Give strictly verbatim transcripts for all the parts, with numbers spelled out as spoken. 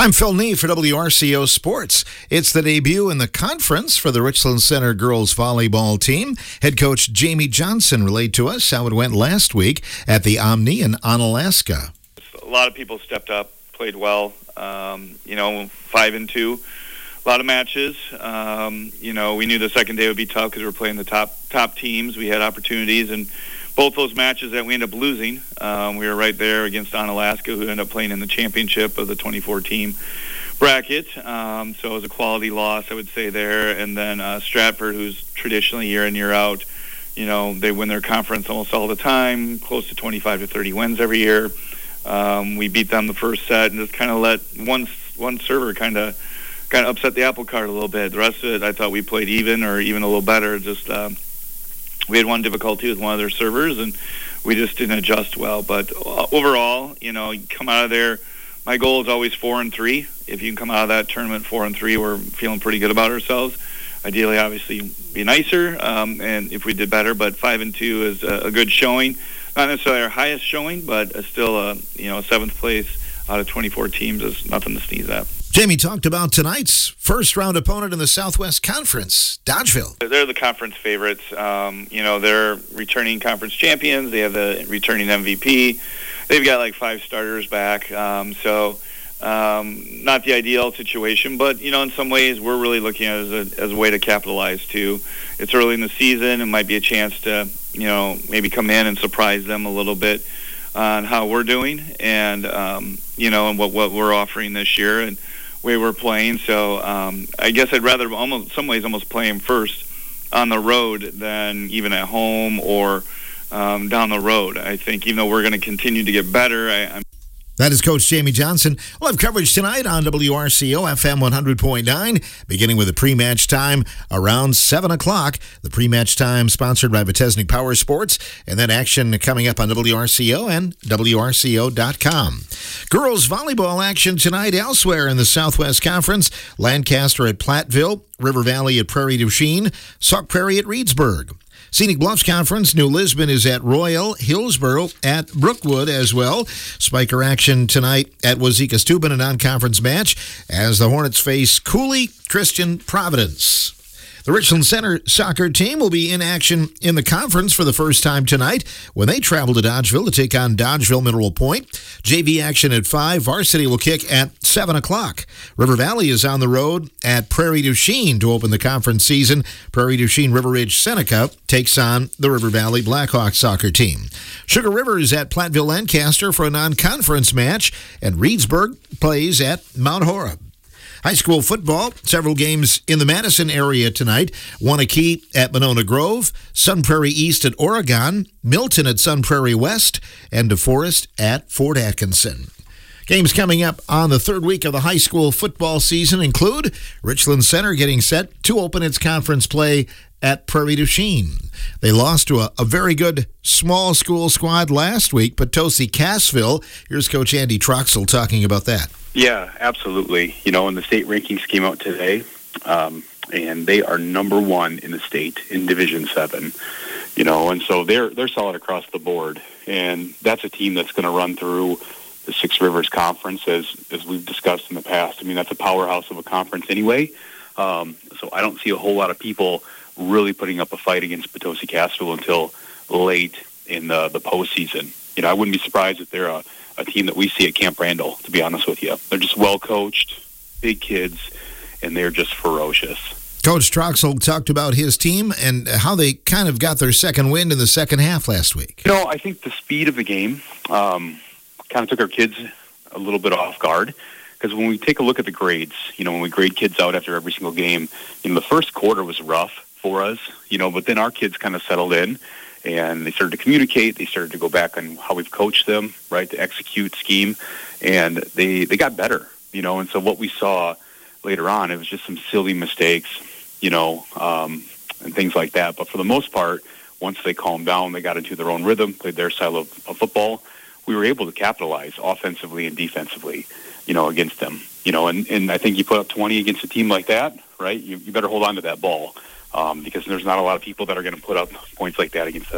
I'm Phil Nee for W R C O Sports. It's the debut in the conference for the Richland Center girls volleyball team. Head coach Jamie Johnson relayed to us how it went last week at the Omni in Onalaska. A lot of people stepped up, played well. Um, you know, five and two, a lot of matches. Um, you know, we knew the second day would be tough because we were playing the top top teams. We had opportunities, and both those matches that we ended up losing, um, we were right there against Onalaska, who ended up playing in the championship of the twenty-four team bracket. Um, so it was a quality loss, I would say, there. And then uh, Stratford, who's traditionally year in, year out, you know, they win their conference almost all the time, close to twenty-five to thirty wins every year. Um, we beat them the first set and just kind of let one one server kind of kind of upset the apple cart a little bit. The rest of it, I thought we played even or even a little better. Just um, we had one difficulty with one of their servers, and we just didn't adjust well. But overall, you know, you come out of there. My goal is always four and three. If you can come out of that tournament four and three, we're feeling pretty good about ourselves. Ideally, obviously, be nicer, um, and if we did better. But five and two is a, a good showing. Not necessarily our highest showing, but uh, still, a you know, seventh place out of twenty-four teams is nothing to sneeze at. Jamie talked about tonight's first-round opponent in the Southwest Conference, Dodgeville. They're the conference favorites. Um, you know, they're returning conference champions. They have the returning M V P. They've got like five starters back. Um, so um, not the ideal situation, but, you know, in some ways we're really looking at it as a, as a way to capitalize, too. It's early in the season. It might be a chance to, you know, maybe come in and surprise them a little bit on how we're doing and, um, you know, and what, what we're offering this year and way we're playing. So um, I guess I'd rather almost, some ways, almost play them first on the road than even at home or um, down the road. I think even though we're going to continue to get better, I, I'm That is Coach Jamie Johnson. We'll have coverage tonight on W R C O F M one hundred point nine, beginning with the pre-match time around seven o'clock. The pre-match time sponsored by Vitesnik Power Sports, and then action coming up on W R C O and W R C O dot com. Girls volleyball action tonight elsewhere in the Southwest Conference. Lancaster at Platteville, River Valley at Prairie du Chien, Sauk Prairie at Reedsburg. Scenic Bluffs Conference, New Lisbon is at Royal, Hillsboro at Brookwood as well. Spiker action tonight at Wazeeka-Steuben, a non-conference match, as the Hornets face Cooley Christian Providence. The Richland Center soccer team will be in action in the conference for the first time tonight when they travel to Dodgeville to take on Dodgeville Mineral Point. J V action at five. Varsity will kick at seven o'clock. River Valley is on the road at Prairie du Chien to open the conference season. Prairie du Chien River Ridge Seneca takes on the River Valley Blackhawks soccer team. Sugar River is at Platteville Lancaster for a non-conference match, and Reedsburg plays at Mount Horeb. High school football, several games in the Madison area tonight. Waunakee at Monona Grove, Sun Prairie East at Oregon, Milton at Sun Prairie West, and DeForest at Fort Atkinson. Games coming up on the third week of the high school football season include Richland Center getting set to open its conference play at Prairie du Chien. They lost to a, a very good small school squad last week, Potosi Cassville. Here's Coach Andy Troxel talking about that. Yeah, absolutely. You know, and the state rankings came out today, um, and they are number one in the state in Division Seven. You know, and so they're they're solid across the board, and that's a team that's going to run through the Six Rivers Conference, as as we've discussed in the past. I mean, that's a powerhouse of a conference anyway. Um, so I don't see a whole lot of people really putting up a fight against Potosi Cassville until late in the the postseason. You know, I wouldn't be surprised if they're a a team that we see at Camp Randall, to be honest with you. They're just well-coached, big kids, and they're just ferocious. Coach Troxel talked about his team and how they kind of got their second wind in the second half last week. You know, I think the speed of the game um, kind of took our kids a little bit off guard, because when we take a look at the grades, you know, when we grade kids out after every single game, you know, the first quarter was rough for us, you know, but then our kids kind of settled in, and they started to communicate. They started to go back on how we've coached them, right, to execute scheme, and they, they got better, you know. And so what we saw later on, it was just some silly mistakes, you know, um, and things like that. But for the most part, once they calmed down, they got into their own rhythm, played their style of, of football, we were able to capitalize offensively and defensively, you know, against them. You know, and, and I think you put up twenty against a team like that, right, you, you better hold on to that ball. Um, because there's not a lot of people that are going to put up points like that against a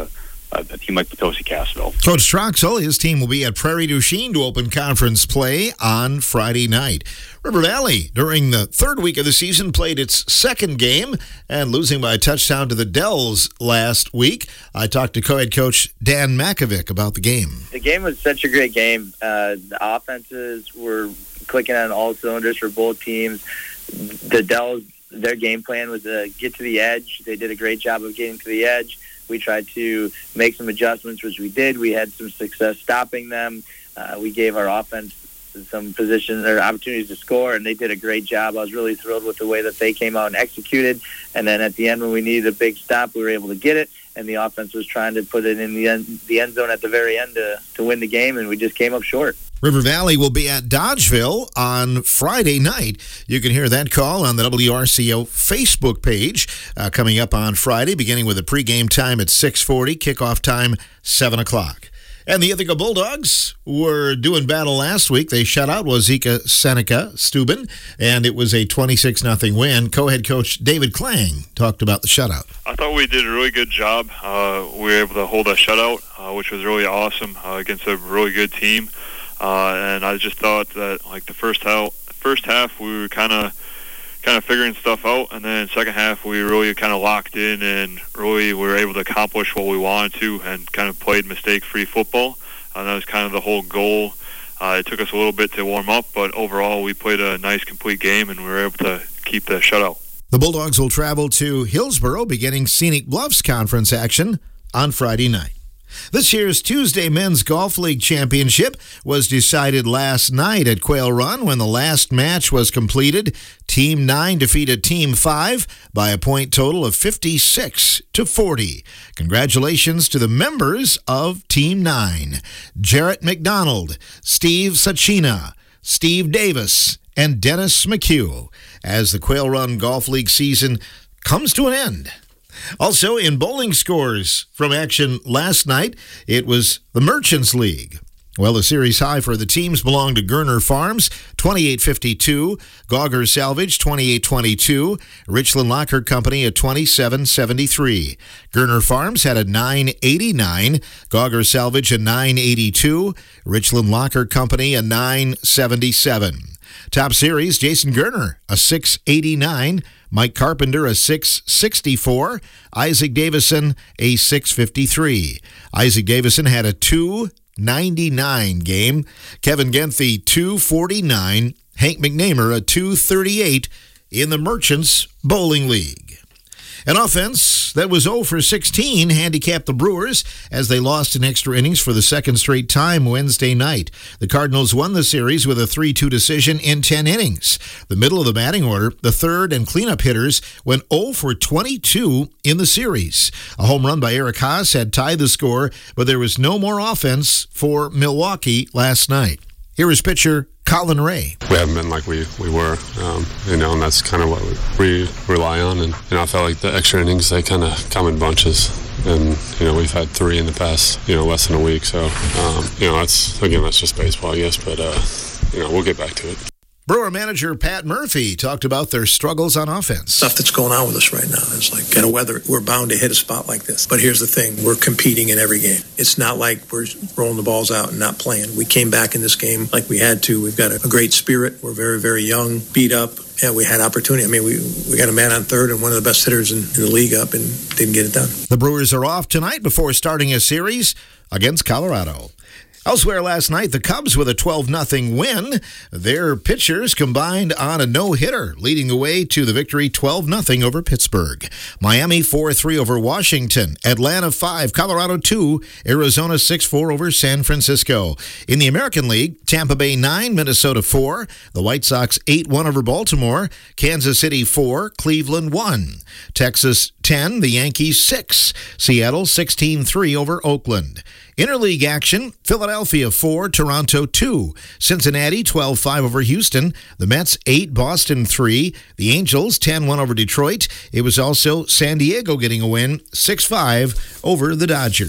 a, a team like Potosi Cassville. Coach Troxel, his team will be at Prairie du Chien to open conference play on Friday night. River Valley, during the third week of the season, played its second game and losing by a touchdown to the Dells last week. I talked to co-head coach Dan Makovic about the game. The game was such a great game. Uh, the offenses were clicking on all cylinders for both teams. The Dells, their game plan was to get to the edge. They did a great job of getting to the edge. We tried to make some adjustments, which we did. We had some success stopping them. Uh, we gave our offense some positions or opportunities to score, and they did a great job. I was really thrilled with the way that they came out and executed. And then at the end, when we needed a big stop, we were able to get it, and the offense was trying to put it in the end, the end zone at the very end to, to win the game, and we just came up short. River Valley will be at Dodgeville on Friday night. You can hear that call on the W R C O Facebook page uh, coming up on Friday, beginning with a pregame time at six forty, kickoff time seven o'clock. And the Ithaca Bulldogs were doing battle last week. They shut out Wazeeka Seneca Steuben, and it was a twenty-six nothing win. Co-head coach David Klang talked about the shutout. I thought we did a really good job. Uh, we were able to hold a shutout, uh, which was really awesome uh, against a really good team. Uh, and I just thought that, like, the first half, first half we were kind of kind of figuring stuff out, and then second half we really kind of locked in and really were able to accomplish what we wanted to and kind of played mistake-free football. And that was kind of the whole goal. Uh, it took us a little bit to warm up, but overall we played a nice, complete game, and we were able to keep the shutout. The Bulldogs will travel to Hillsboro, beginning Scenic Bluffs Conference action on Friday night. This year's Tuesday Men's Golf League Championship was decided last night at Quail Run when the last match was completed. Team nine defeated Team five by a point total of fifty-six to forty. Congratulations to the members of Team nine, Jarrett McDonald, Steve Sacchina, Steve Davis, and Dennis McHugh, as the Quail Run Golf League season comes to an end. Also, in bowling scores from action last night, it was the Merchants League. Well, the series high for the teams belonged to Gerner Farms, twenty-eight fifty-two, Gauger Salvage, twenty-eight twenty-two, Richland Locker Company at twenty-seven seventy-three. Gerner Farms had a nine eighty-nine, Gauger Salvage a nine eighty-two, Richland Locker Company a nine seventy-seven. Top series, Jason Gerner, a six eighty-nine, Mike Carpenter, a six sixty-four, Isaac Davison, a six fifty-three. Isaac Davison had a two ninety-nine game. Kevin Genthy, two forty-nine. Hank McNamer, a two thirty-eight in the Merchants Bowling League. An offense that was oh for sixteen handicapped the Brewers as they lost in extra innings for the second straight time Wednesday night. The Cardinals won the series with a three two decision in ten innings. The middle of the batting order, the third and cleanup hitters, went oh for twenty-two in the series. A home run by Eric Haas had tied the score, but there was no more offense for Milwaukee last night. Here is pitcher Colin Ray. We haven't been like we, we were, um, you know, and that's kind of what we, we rely on. And, you know, I felt like the extra innings, they kind of come in bunches. And, you know, we've had three in the past, you know, less than a week. So, um, you know, that's, again, that's just baseball, I guess. But, uh, you know, we'll get back to it. Brewer manager Pat Murphy talked about their struggles on offense. Stuff that's going on with us right now is like, kind of whether we're bound to hit a spot like this. But here's the thing, we're competing in every game. It's not like we're rolling the balls out and not playing. We came back in this game like we had to. We've got a, a great spirit. We're very, very young, beat up. Yeah, we had opportunity. I mean, we we got a man on third and one of the best hitters in, in the league up and didn't get it done. The Brewers are off tonight before starting a series against Colorado. Elsewhere last night, the Cubs with a twelve nothing win. Their pitchers combined on a no-hitter, leading the way to the victory twelve nothing over Pittsburgh. Miami four three over Washington. Atlanta five, Colorado two, Arizona six four over San Francisco. In the American League, Tampa Bay nine, Minnesota four. The White Sox eight one over Baltimore. Kansas City four, Cleveland one. Texas ten, the Yankees six. Seattle sixteen three over Oakland. Interleague action, Philadelphia four, Toronto two. Cincinnati twelve five over Houston. The Mets eight, Boston three. The Angels ten one over Detroit. It was also San Diego getting a win, six five over the Dodgers.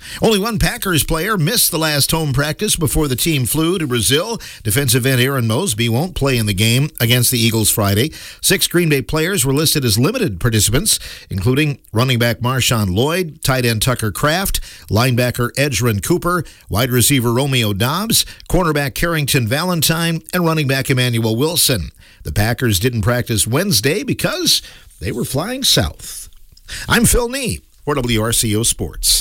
Only one Packers player missed the last home practice before the team flew to Brazil. Defensive end Aaron Mosby won't play in the game against the Eagles Friday. Six Green Bay players were listed as limited participants, including running back Marshawn Lloyd, tight end Tucker Kraft, linebacker Edgerrin Cooper, wide receiver Romeo Doubs, cornerback Carrington Valentine, and running back Emmanuel Wilson. The Packers didn't practice Wednesday because they were flying south. I'm Phil Nee for W R C O Sports.